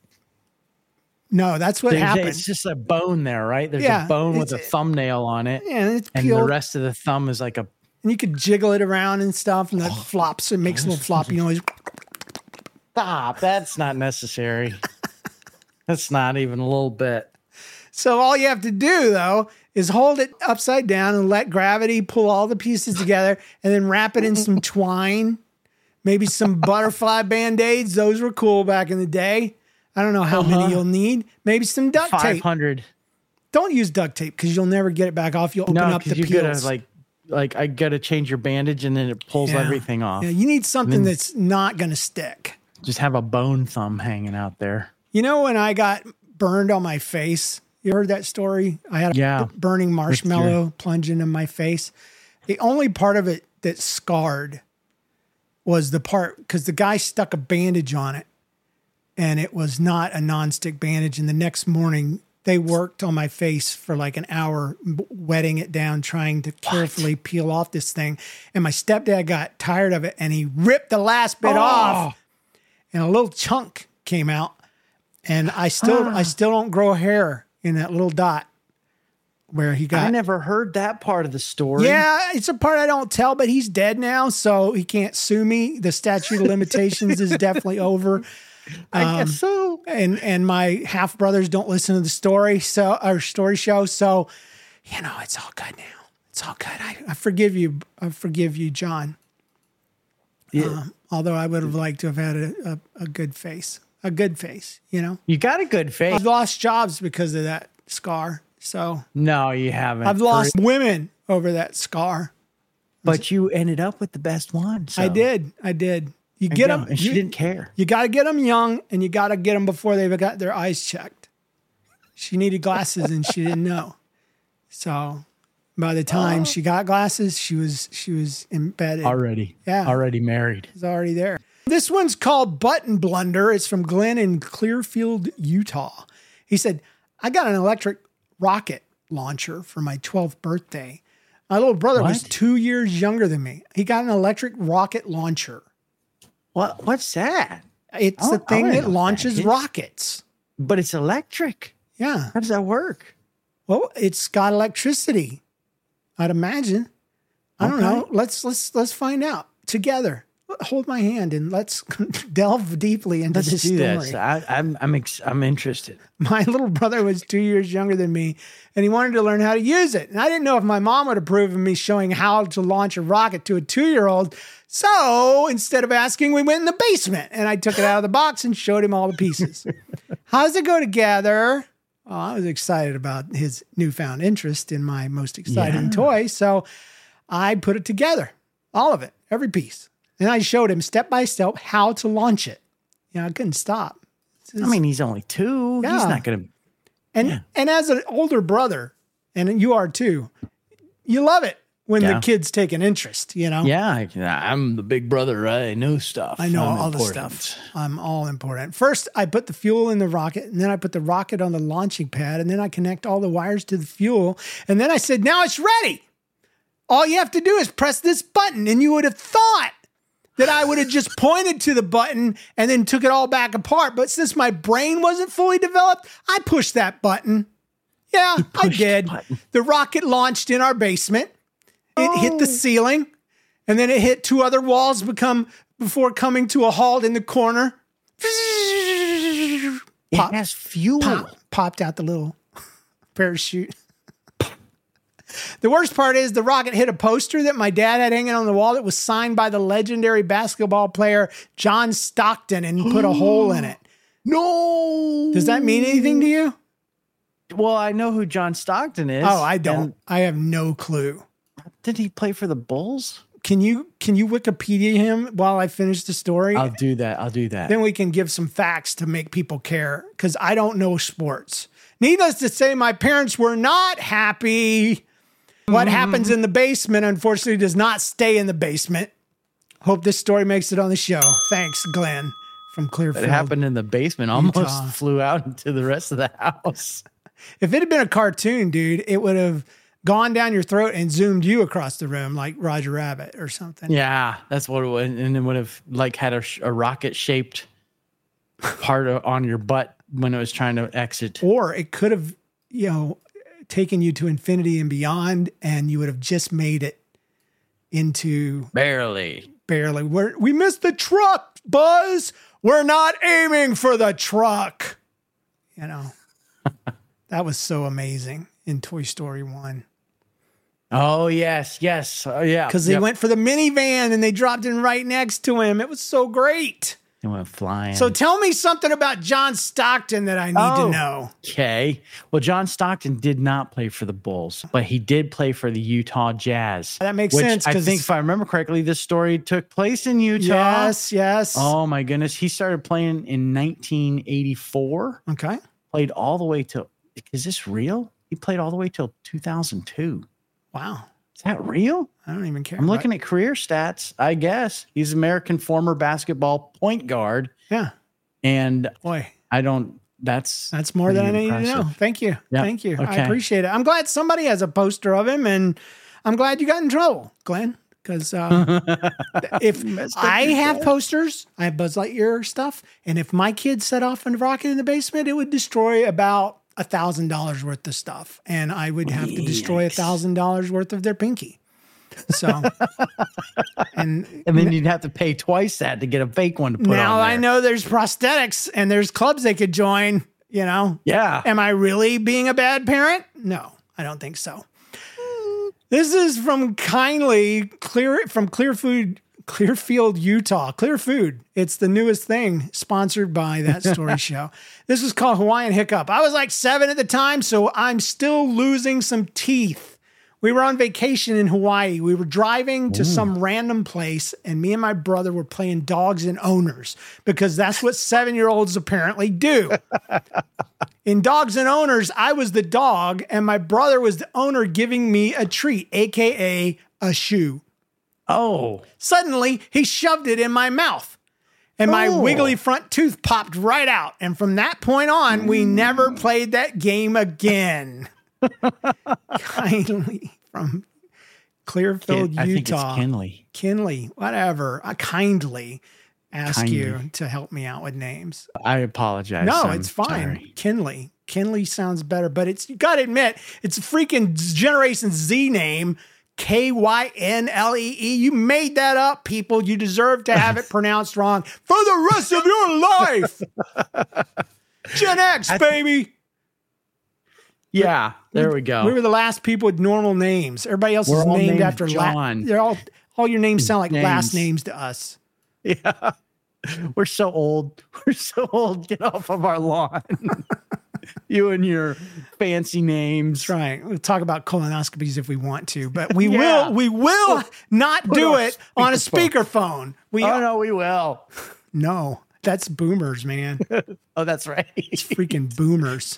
[SPEAKER 1] No, that's what
[SPEAKER 5] there's,
[SPEAKER 1] happened.
[SPEAKER 5] It's just a bone there, right? There's
[SPEAKER 1] yeah,
[SPEAKER 5] a bone with a thumbnail on it.
[SPEAKER 1] Yeah, and, it's
[SPEAKER 5] and the rest of the thumb is like a...
[SPEAKER 1] And you could jiggle it around and stuff, and that oh, flops. It makes a little floppy noise.
[SPEAKER 5] Stop. That's not necessary. That's not even a little bit.
[SPEAKER 1] So all you have to do, though, is hold it upside down and let gravity pull all the pieces together and then wrap it in some twine, maybe some butterfly Band-Aids. Those were cool back in the day. I don't know how uh-huh. many you'll need. Maybe some duct tape.
[SPEAKER 5] five hundred.
[SPEAKER 1] Don't use duct tape because you'll never get it back off. You'll open
[SPEAKER 5] no,
[SPEAKER 1] up the
[SPEAKER 5] you
[SPEAKER 1] peels.
[SPEAKER 5] Gotta, like, like I got to change your bandage and then it pulls
[SPEAKER 1] yeah.
[SPEAKER 5] everything off.
[SPEAKER 1] Yeah, you need something that's not going to stick.
[SPEAKER 5] Just have a bone thumb hanging out there.
[SPEAKER 1] You know when I got burned on my face? You heard that story? I had a
[SPEAKER 5] yeah.
[SPEAKER 1] burning marshmallow plunge into my face. The only part of it that scarred was the part, because the guy stuck a bandage on it and it was not a nonstick bandage. And the next morning they worked on my face for like an hour, wetting it down, trying to carefully what? peel off this thing. And my stepdad got tired of it and he ripped the last bit oh. off and a little chunk came out. And I still, ah. I still don't grow hair in that little dot where he got.
[SPEAKER 5] I never heard that part of the story.
[SPEAKER 1] Yeah, it's a part I don't tell, but he's dead now, so he can't sue me. The statute of limitations is definitely over.
[SPEAKER 5] I
[SPEAKER 1] um,
[SPEAKER 5] guess so.
[SPEAKER 1] And and my half brothers don't listen to the story, so our story show. So, you know, it's all good now. It's all good. I, I forgive you. I forgive you, John. Yeah. Um, although I would have liked to have had a, a, a good face. A good face, you know?
[SPEAKER 5] You got a good face.
[SPEAKER 1] I've lost jobs because of that scar. So
[SPEAKER 5] no, you haven't.
[SPEAKER 1] I've lost women over that scar.
[SPEAKER 5] But you ended up with the best one. So.
[SPEAKER 1] I did. I did. You
[SPEAKER 5] I
[SPEAKER 1] get
[SPEAKER 5] know,
[SPEAKER 1] them.
[SPEAKER 5] And she
[SPEAKER 1] you,
[SPEAKER 5] didn't care.
[SPEAKER 1] You got to get them young, and you got to get them before they've got their eyes checked. She needed glasses, and she didn't know. So by the time oh. she got glasses, she was she was embedded
[SPEAKER 5] already.
[SPEAKER 1] Yeah,
[SPEAKER 5] already married.
[SPEAKER 1] She's already there. This one's called Button Blunder. It's from Glenn in Clearfield, Utah. He said, I got an electric rocket launcher for my twelfth birthday. My little brother what? was two years younger than me. He got an electric rocket launcher.
[SPEAKER 5] What? What's that?
[SPEAKER 1] It's the thing that launches that rockets.
[SPEAKER 5] But it's electric.
[SPEAKER 1] Yeah.
[SPEAKER 5] How does that work?
[SPEAKER 1] Well, it's got electricity, I'd imagine. I don't okay. know. Let's let's let's find out together. hold my hand and let's delve deeply into
[SPEAKER 5] Let's
[SPEAKER 1] this
[SPEAKER 5] do
[SPEAKER 1] story.
[SPEAKER 5] this. I, I'm I'm ex- I'm interested.
[SPEAKER 1] My little brother was two years younger than me, and he wanted to learn how to use it. And I didn't know if my mom would approve of me showing how to launch a rocket to a two-year-old. So instead of asking, we went in the basement, and I took it out of the box and showed him all the pieces. How does it go together? Well, I was excited about his newfound interest in my most exciting
[SPEAKER 5] Yeah.
[SPEAKER 1] toy, so I put it together, all of it, every piece. And I showed him step by step how to launch it. You know, I couldn't stop.
[SPEAKER 5] I mean, he's only two.
[SPEAKER 1] Yeah.
[SPEAKER 5] He's not going to.
[SPEAKER 1] And
[SPEAKER 5] Yeah.
[SPEAKER 1] and as an older brother, and you are too, you love it when
[SPEAKER 5] Yeah.
[SPEAKER 1] the kids take an interest, you know?
[SPEAKER 5] Yeah, I, I'm the big brother. I know stuff.
[SPEAKER 1] I know
[SPEAKER 5] I'm
[SPEAKER 1] all the
[SPEAKER 5] important.
[SPEAKER 1] stuff. I'm all important. First, I put the fuel in the rocket, and then I put the rocket on the launching pad, and then I connect all the wires to the fuel. And then I said, now it's ready. All you have to do is press this button. And you would have thought that I would have just pointed to the button and then took it all back apart. But since my brain wasn't fully developed, I pushed that button. Yeah, I did. The, the rocket launched in our basement. It oh. hit the ceiling, and then it hit two other walls become before coming to a halt in the corner.
[SPEAKER 5] Pop, it has fuel.
[SPEAKER 1] Pop, popped out the little parachute. The worst part is the rocket hit a poster that my dad had hanging on the wall that was signed by the legendary basketball player John Stockton and put a hole in it.
[SPEAKER 5] No.
[SPEAKER 1] Does that mean anything to you?
[SPEAKER 5] Well, I know who John Stockton is.
[SPEAKER 1] Oh, I don't. I have no clue.
[SPEAKER 5] Did he play for the Bulls?
[SPEAKER 1] Can you can you Wikipedia him while I finish the story?
[SPEAKER 5] I'll do that. I'll do that.
[SPEAKER 1] Then we can give some facts to make people care because I don't know sports. Needless to say, my parents were not happy. What mm. happens in the basement, unfortunately, does not stay in the basement. Hope this story makes it on the show. Thanks, Glenn from Clearfield.
[SPEAKER 5] It happened in the basement. Almost
[SPEAKER 1] Utah.
[SPEAKER 5] Flew out into the rest of the house.
[SPEAKER 1] If it had been a cartoon, dude, it would have gone down your throat and zoomed you across the room like Roger Rabbit or something.
[SPEAKER 5] Yeah, that's what it would. And it would have like had a, a rocket shaped part of, on your butt when it was trying to exit.
[SPEAKER 1] Or it could have, you know, taken you to infinity and beyond, and you would have just made it into
[SPEAKER 5] barely,
[SPEAKER 1] barely. We're, we missed the truck, Buzz. We're not aiming for the truck. You know, that was so amazing in Toy Story one.
[SPEAKER 5] Oh, yes, yes. Uh, yeah.
[SPEAKER 1] Because they
[SPEAKER 5] yep.
[SPEAKER 1] went for the minivan and they dropped in right next to him. It was so great.
[SPEAKER 5] They went flying.
[SPEAKER 1] So tell me something about John Stockton that I need
[SPEAKER 5] oh,
[SPEAKER 1] to know.
[SPEAKER 5] Okay. Well, John Stockton did not play for the Bulls, but he did play for the Utah Jazz.
[SPEAKER 1] That makes
[SPEAKER 5] which
[SPEAKER 1] sense.
[SPEAKER 5] I think, if I remember correctly, this story took place in Utah.
[SPEAKER 1] Yes, yes.
[SPEAKER 5] Oh, my goodness. He started playing in nineteen eighty-four.
[SPEAKER 1] Okay.
[SPEAKER 5] Played all the way till, is this real? He played all the way till two thousand two.
[SPEAKER 1] Wow.
[SPEAKER 5] Is that real?
[SPEAKER 1] I don't even care.
[SPEAKER 5] I'm looking at career stats, I guess. He's American former basketball point guard.
[SPEAKER 1] Yeah.
[SPEAKER 5] And
[SPEAKER 1] boy,
[SPEAKER 5] I don't, that's.
[SPEAKER 1] That's more than I need to know. Thank you.
[SPEAKER 5] Yeah.
[SPEAKER 1] Thank you.
[SPEAKER 5] Okay.
[SPEAKER 1] I appreciate it. I'm glad somebody has a poster of him, and I'm glad you got in trouble, Glenn. Because uh, if I have posters, I have Buzz Lightyear stuff, and if my kids set off a rocket in the basement, it would destroy about a thousand dollars worth of stuff, and I would have to destroy a thousand dollars worth of their pinky. So, and
[SPEAKER 5] and then you'd have to pay twice that to get a fake one to put on.
[SPEAKER 1] Now
[SPEAKER 5] there.
[SPEAKER 1] I know there's prosthetics and there's clubs they could join. You know,
[SPEAKER 5] yeah.
[SPEAKER 1] Am I really being a bad parent? No, I don't think so. This is from kindly clear from Clear Food. Clearfield, Utah. Clear Food. It's the newest thing sponsored by That Story Show. This was called Hawaiian Hiccup. I was like seven at the time, so I'm still losing some teeth. We were on vacation in Hawaii. We were driving to Ooh. some random place, and me and my brother were playing dogs and owners because that's what seven-year-olds apparently do. In Dogs and Owners, I was the dog, and my brother was the owner giving me a treat, a k a a shoe.
[SPEAKER 5] Oh.
[SPEAKER 1] Suddenly, he shoved it in my mouth, and my oh. wiggly front tooth popped right out. And from that point on, we never played that game again. Kindly from Clearfield,
[SPEAKER 5] I
[SPEAKER 1] Utah.
[SPEAKER 5] think it's Kinley.
[SPEAKER 1] Kinley, whatever. I kindly ask
[SPEAKER 5] kindly.
[SPEAKER 1] you to help me out with names.
[SPEAKER 5] I apologize.
[SPEAKER 1] No,
[SPEAKER 5] I'm
[SPEAKER 1] it's fine.
[SPEAKER 5] Sorry.
[SPEAKER 1] Kinley. Kinley sounds better, but it's, you got to admit, it's a freaking Generation Z name. K Y N L E E. You made that up, people. You deserve to have it pronounced wrong for the rest of your life. Gen X, baby.
[SPEAKER 5] Yeah, there we go.
[SPEAKER 1] We were the last people with normal names. Everybody else
[SPEAKER 5] We're
[SPEAKER 1] is
[SPEAKER 5] all
[SPEAKER 1] named,
[SPEAKER 5] named
[SPEAKER 1] after
[SPEAKER 5] John.
[SPEAKER 1] La- They're all all your names sound like
[SPEAKER 5] Names.
[SPEAKER 1] last names to us.
[SPEAKER 5] Yeah. We're so old. We're so old. Get off of our lawn. You and your fancy names.
[SPEAKER 1] That's right. We'll talk about colonoscopies if we want to, but we
[SPEAKER 5] Yeah.
[SPEAKER 1] will we will
[SPEAKER 5] Put-
[SPEAKER 1] not
[SPEAKER 5] put
[SPEAKER 1] do
[SPEAKER 5] on
[SPEAKER 1] it on a speakerphone. We
[SPEAKER 5] Oh, no, we will.
[SPEAKER 1] no, that's boomers, man.
[SPEAKER 5] Oh, that's right.
[SPEAKER 1] It's freaking boomers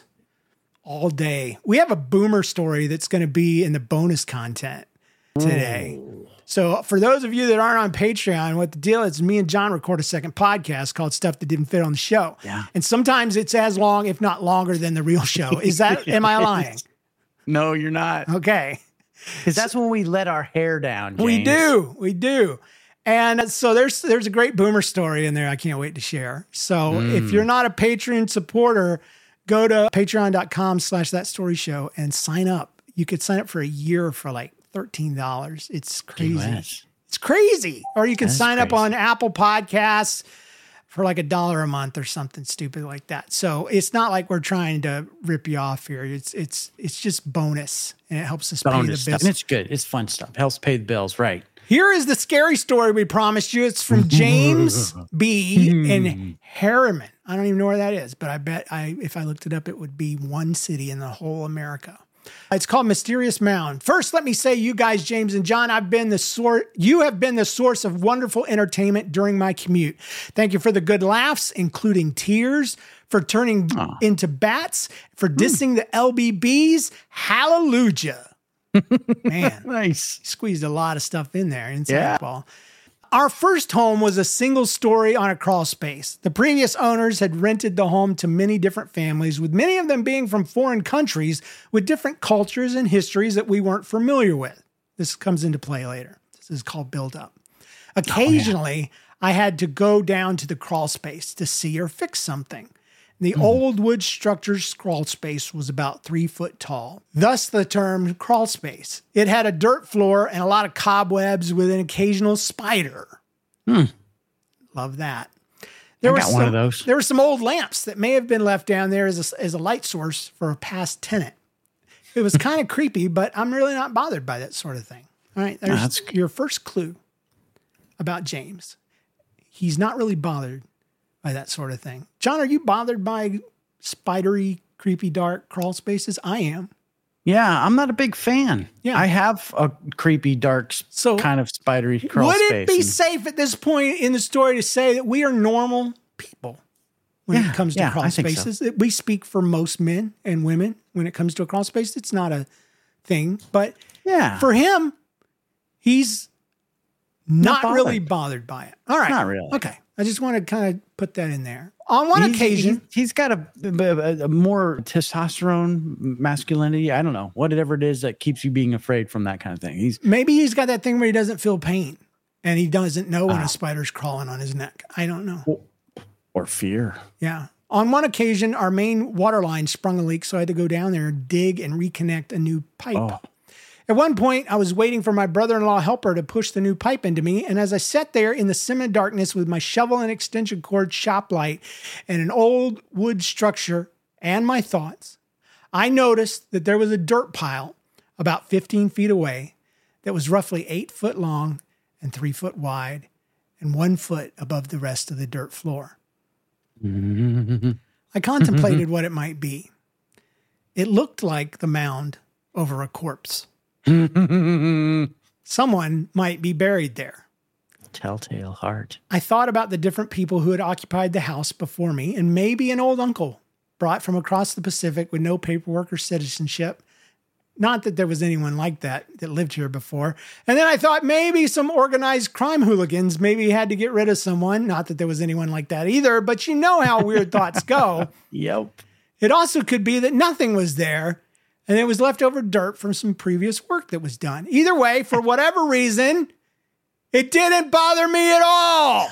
[SPEAKER 1] all day. We have a boomer story that's going to be in the bonus content today. Ooh. So for those of you that aren't on Patreon, what the deal is, me and John record a second podcast called Stuff That Didn't Fit on the Show.
[SPEAKER 5] Yeah.
[SPEAKER 1] And sometimes it's as long, if not longer than the real show. Is that, am I lying?
[SPEAKER 5] No, you're not.
[SPEAKER 1] Okay.
[SPEAKER 5] Because that's when we let our hair down, James.
[SPEAKER 1] We do. We do. And so there's there's a great boomer story in there I can't wait to share. So
[SPEAKER 5] Mm.
[SPEAKER 1] if you're not a Patreon supporter, go to patreon.com slash that story show and sign up. You could sign up for a year for like thirteen dollars. It's crazy.
[SPEAKER 5] U S.
[SPEAKER 1] It's crazy. Or you can
[SPEAKER 5] That's
[SPEAKER 1] sign up
[SPEAKER 5] crazy.
[SPEAKER 1] on Apple Podcasts for like a dollar a month or something stupid like that. So it's not like we're trying to rip you off here. It's it's it's just bonus, and it helps us pay the
[SPEAKER 5] Bonus
[SPEAKER 1] bills.
[SPEAKER 5] stuff. And it's good. It's fun stuff. Helps pay the bills, right?
[SPEAKER 1] Here is the scary story we promised you. It's from James B. in Harriman. I don't even know where that is, but I bet I if I looked it up, it would be one city in the whole America. It's called Mysterious Mound. First, let me say, you guys, James and John, I've been the source. You have been the source of wonderful entertainment during my commute. Thank you for the good laughs, including tears, for turning Aww. into bats, for dissing mm. the L B Bs. Hallelujah. Man,
[SPEAKER 5] nice.
[SPEAKER 1] Squeezed a lot of stuff in there in
[SPEAKER 5] yeah.
[SPEAKER 1] Ball. Our first home was a single story on a crawl space. The previous owners had rented the home to many different families, with many of them being from foreign countries with different cultures and histories that we weren't familiar with. This comes into play later. This is called build up. Occasionally, oh, yeah. I had to go down to the crawl space to see or fix something. The mm. old wood structure's crawl space was about three foot tall, thus the term crawl space. It had a dirt floor and a lot of cobwebs with an occasional spider.
[SPEAKER 5] Mm.
[SPEAKER 1] Love that. There
[SPEAKER 5] I
[SPEAKER 1] were
[SPEAKER 5] got
[SPEAKER 1] some,
[SPEAKER 5] one of those.
[SPEAKER 1] There were some old lamps that may have been left down there as a, as a light source for a past tenant. It was kind of creepy, but I'm really not bothered by that sort of thing. All right, there's
[SPEAKER 5] That's...
[SPEAKER 1] your first clue about James. He's not really bothered by that sort of thing. John, are you bothered by spidery, creepy, dark crawl spaces? I am.
[SPEAKER 5] Yeah, I'm not a big fan.
[SPEAKER 1] Yeah.
[SPEAKER 5] I have a creepy, dark, so kind of spidery crawl
[SPEAKER 1] would
[SPEAKER 5] space.
[SPEAKER 1] Would it be
[SPEAKER 5] and...
[SPEAKER 1] safe at this point in the story to say that we are normal people when
[SPEAKER 5] yeah,
[SPEAKER 1] it comes to
[SPEAKER 5] yeah,
[SPEAKER 1] crawl
[SPEAKER 5] I think
[SPEAKER 1] spaces?
[SPEAKER 5] so.
[SPEAKER 1] We speak for most men and women when it comes to a crawl space. It's not a thing, but
[SPEAKER 5] yeah,
[SPEAKER 1] for him, he's not,
[SPEAKER 5] not
[SPEAKER 1] really bothered by it. All right.
[SPEAKER 5] Not really.
[SPEAKER 1] Okay. I just want to kind of put that in there. On one
[SPEAKER 5] he's,
[SPEAKER 1] occasion,
[SPEAKER 5] he's, he's got a, a, a more testosterone masculinity. I don't know, whatever it is that keeps you being afraid from that kind of thing. He's
[SPEAKER 1] maybe he's got that thing where he doesn't feel pain and he doesn't know when uh, a spider's crawling on his neck. I don't know.
[SPEAKER 5] Or, or fear.
[SPEAKER 1] Yeah. On one occasion, our main water line sprung a leak, so I had to go down there, dig and reconnect a new pipe.
[SPEAKER 5] Oh.
[SPEAKER 1] At one point, I was waiting for my brother-in-law helper to push the new pipe into me, and as I sat there in the semi-darkness with my shovel and extension cord shop light and an old wood structure and my thoughts, I noticed that there was a dirt pile about fifteen feet away that was roughly eight foot long and three foot wide and one foot above the rest of the dirt floor. I contemplated what it might be. It looked like the mound over a corpse. Someone might be buried there.
[SPEAKER 5] Telltale heart.
[SPEAKER 1] I thought about the different people who had occupied the house before me, and maybe an old uncle brought from across the Pacific with no paperwork or citizenship. Not that there was anyone like that that lived here before. And then I thought maybe some organized crime hooligans maybe had to get rid of someone. Not that there was anyone like that either, but you know how weird thoughts go.
[SPEAKER 5] Yep.
[SPEAKER 1] It also could be that nothing was there, and it was leftover dirt from some previous work that was done. Either way, for whatever reason, it didn't bother me at all.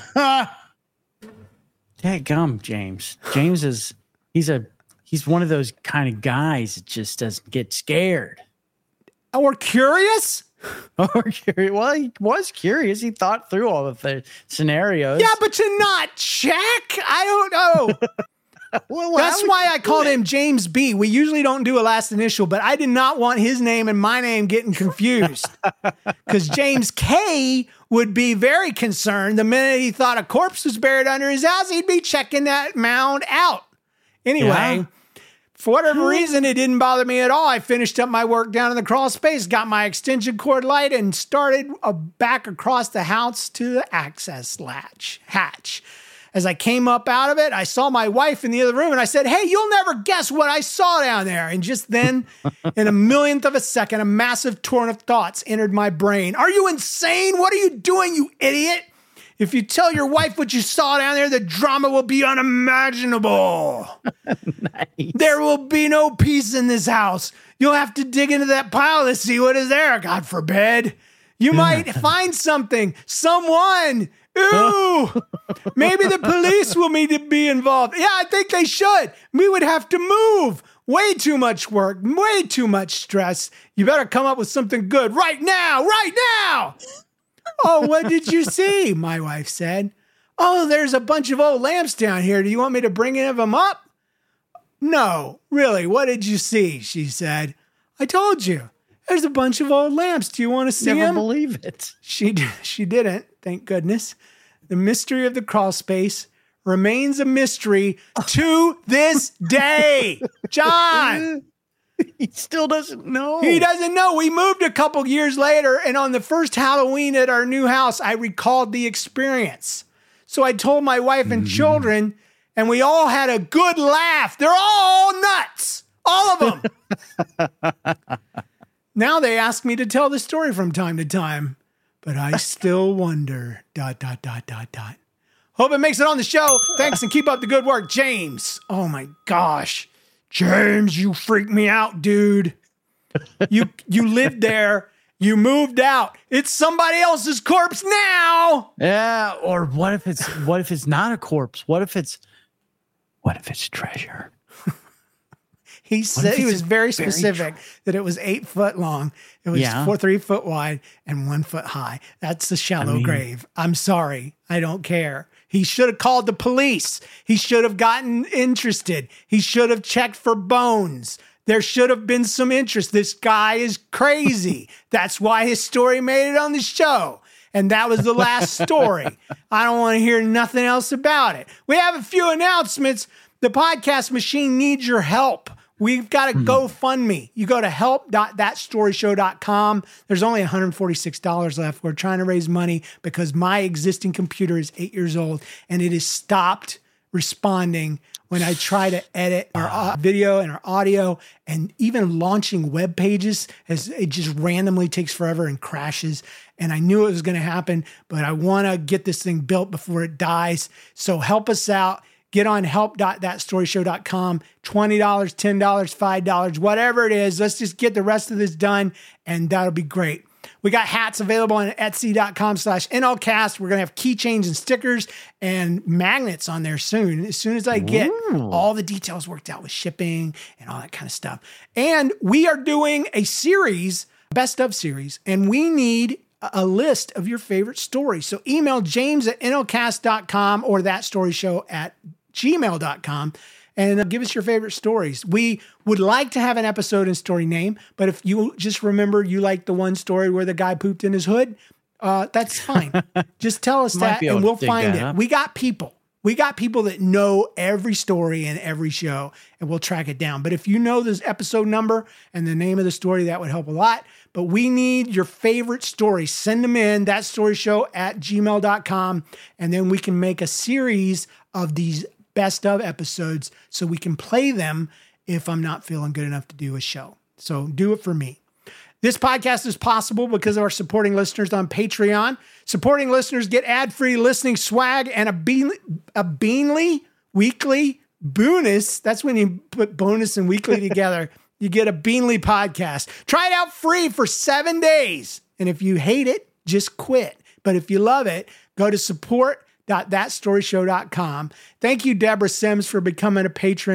[SPEAKER 5] Dadgum, James. James is, he's a, he's one of those kind of guys that just doesn't get scared.
[SPEAKER 1] Or curious?
[SPEAKER 5] Or curious. Well, he was curious. He thought through all of the scenarios.
[SPEAKER 1] Yeah, but to not check? I don't know. Well, that's why I called him James B. We usually don't do a last initial, but I did not want his name and my name getting confused. Because James K would be very concerned the minute he thought a corpse was buried under his house. He'd be checking that mound out. Anyway, yeah. For whatever reason, it didn't bother me at all. I finished up my work down in the crawl space, got my extension cord light, and started uh, back across the house to the access latch hatch. As I came up out of it, I saw my wife in the other room, and I said, hey, you'll never guess what I saw down there. And just then, in a millionth of a second, a massive torrent of thoughts entered my brain. Are you insane? What are you doing, you idiot? If you tell your wife what you saw down there, the drama will be unimaginable. Nice. There will be no peace in this house. You'll have to dig into that pile to see what is there, God forbid. You might find something, someone. Ooh, maybe the police will need to be involved. Yeah, I think they should. We would have to move. Way too much work, way too much stress. You better come up with something good right now, right now. Oh, what did you see? My wife said. Oh, there's a bunch of old lamps down here. Do you want me to bring any of them up? No, really, what did you see? She said. I told you. There's a bunch of old lamps. Do you want to see
[SPEAKER 5] Never
[SPEAKER 1] them?
[SPEAKER 5] believe it.
[SPEAKER 1] She, she didn't, thank goodness. The mystery of the crawl space remains a mystery to this day. John!
[SPEAKER 5] He still doesn't know.
[SPEAKER 1] He doesn't know. We moved a couple years later, and on the first Halloween at our new house, I recalled the experience. So I told my wife and mm-hmm. children, and we all had a good laugh. They're all nuts. All of them. Now they ask me to tell the story from time to time, but I still wonder, dot, dot, dot, dot, dot. Hope it makes it on the show. Thanks, and keep up the good work, James. Oh, my gosh. James, you freak me out, dude. You you lived there. You moved out. It's somebody else's corpse now.
[SPEAKER 5] Yeah, or what if it's what if it's not a corpse? What if it's what if it's treasure?
[SPEAKER 1] He said he was very specific tre- that it was eight foot long. It was yeah. four, three foot wide and one foot high. That's the shallow I mean, grave. I'm sorry. I don't care. He should have called the police. He should have gotten interested. He should have checked for bones. There should have been some interest. This guy is crazy. That's why his story made it on the show. And that was the last story. I don't want to hear nothing else about it. We have a few announcements. The podcast machine needs your help. We've got a GoFundMe. You go to help dot that story show dot com. There's only one hundred forty-six dollars left. We're trying to raise money because my existing computer is eight years old and it has stopped responding when I try to edit our video and our audio, and even launching web pages, as it just randomly takes forever and crashes. And I knew it was going to happen, but I want to get this thing built before it dies. So help us out. Get on help dot that story show dot com, twenty dollars, ten dollars, five dollars, whatever it is. Let's just get the rest of this done, and that'll be great. We got hats available on etsy dot com slash N L cast. We're going to have keychains and stickers and magnets on there soon. As soon as I get Ooh. all the details worked out with shipping and all that kind of stuff. And we are doing a series, best of series, and we need a list of your favorite stories. So email James at N L cast dot com or that story show at gmail dot com and give us your favorite stories. We would like to have an episode and story name, but if you just remember you like the one story where the guy pooped in his hood, uh, that's fine. Just tell us that and we'll find it. Up. We got people. We got people that know every story in every show, and we'll track it down. But if you know this episode number and the name of the story, that would help a lot. But we need your favorite stories. Send them in, that story show at gmail dot com, and then we can make a series of these best of episodes so we can play them if I'm not feeling good enough to do a show. So do it for me. This podcast is possible because of our supporting listeners on Patreon. Supporting listeners get ad-free listening swag and a, Bean- a Beanly weekly bonus. That's when you put bonus and weekly together. You get a Beanly podcast. Try it out free for seven days. And if you hate it, just quit. But if you love it, go to support dot that story show dot com. Thank you, Deborah Sims, for becoming a patron.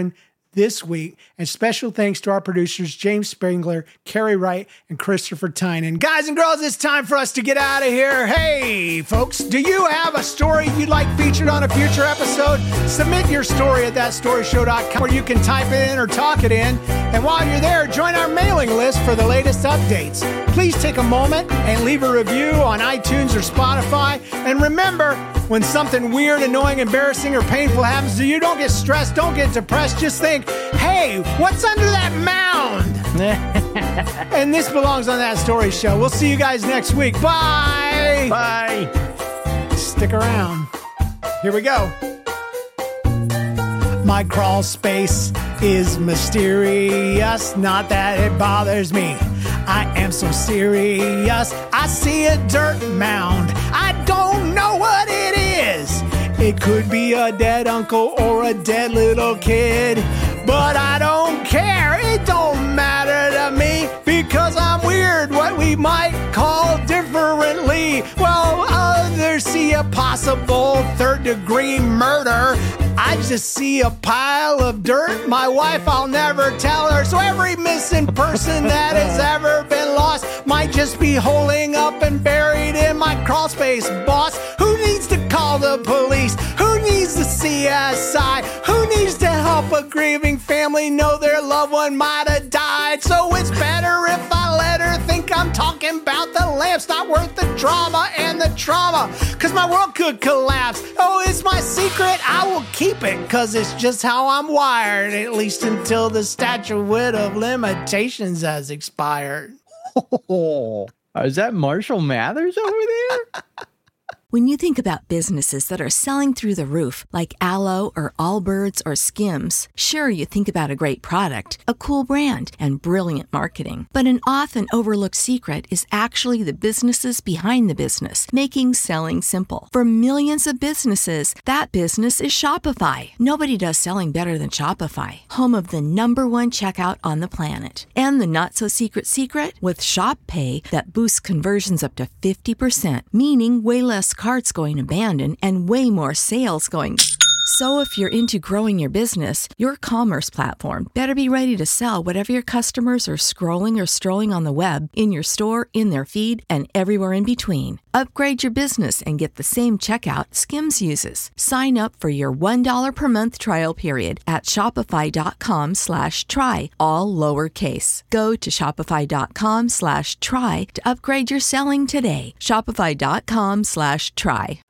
[SPEAKER 1] this week. And special thanks to our producers, James Spengler, Carrie Wright, and Christopher Tynan. Guys and girls, it's time for us to get out of here. Hey, folks, do you have a story you'd like featured on a future episode? Submit your story at that story show dot com, where you can type it in or talk it in. And while you're there, join our mailing list for the latest updates. Please take a moment and leave a review on iTunes or Spotify. And remember, when something weird, annoying, embarrassing, or painful happens to you, don't get stressed, don't get depressed. Just think, hey, what's under that mound? And this belongs on That Story Show. We'll see you guys next week. Bye.
[SPEAKER 5] Bye.
[SPEAKER 1] Stick around. Here we go. My crawl space is mysterious, not that it bothers me. I am so serious. I see a dirt mound. I don't know what it is. It could be a dead uncle or a dead little kid. But I don't care. It don't matter to me because I'm weird, what we might call differently. Well, others see a possible third degree murder. I just see a pile of dirt. My wife, I'll never tell her. So every missing person that has ever been lost might just be holding up and buried in my crawl space, boss. Who needs to call the police? Who needs the C S I? Who needs to help a grieving family know their loved one might have died? So it's better if I let her think I'm talking about the lamps, not worth the drama and the trauma, cause my world could collapse. Oh, it's my secret, I will keep it, cause it's just how I'm wired, at least until the statute of limitations has expired.
[SPEAKER 5] Oh, is that Marshall Mathers over there?
[SPEAKER 10] When you think about businesses that are selling through the roof, like Aloe or Allbirds or Skims, sure, you think about a great product, a cool brand, and brilliant marketing. But an often overlooked secret is actually the businesses behind the business, making selling simple. For millions of businesses, that business is Shopify. Nobody does selling better than Shopify, home of the number one checkout on the planet. And the not-so-secret secret? With Shop Pay that boosts conversions up to fifty percent, meaning way less carts going abandoned and way more sales going. So if you're into growing your business, your commerce platform better be ready to sell whatever your customers are scrolling or strolling on the web, in your store, in their feed, and everywhere in between. Upgrade your business and get the same checkout Skims uses. Sign up for your one dollar per month trial period at shopify.com slash try, all lowercase. Go to shopify.com slash try to upgrade your selling today. Shopify.com slash try.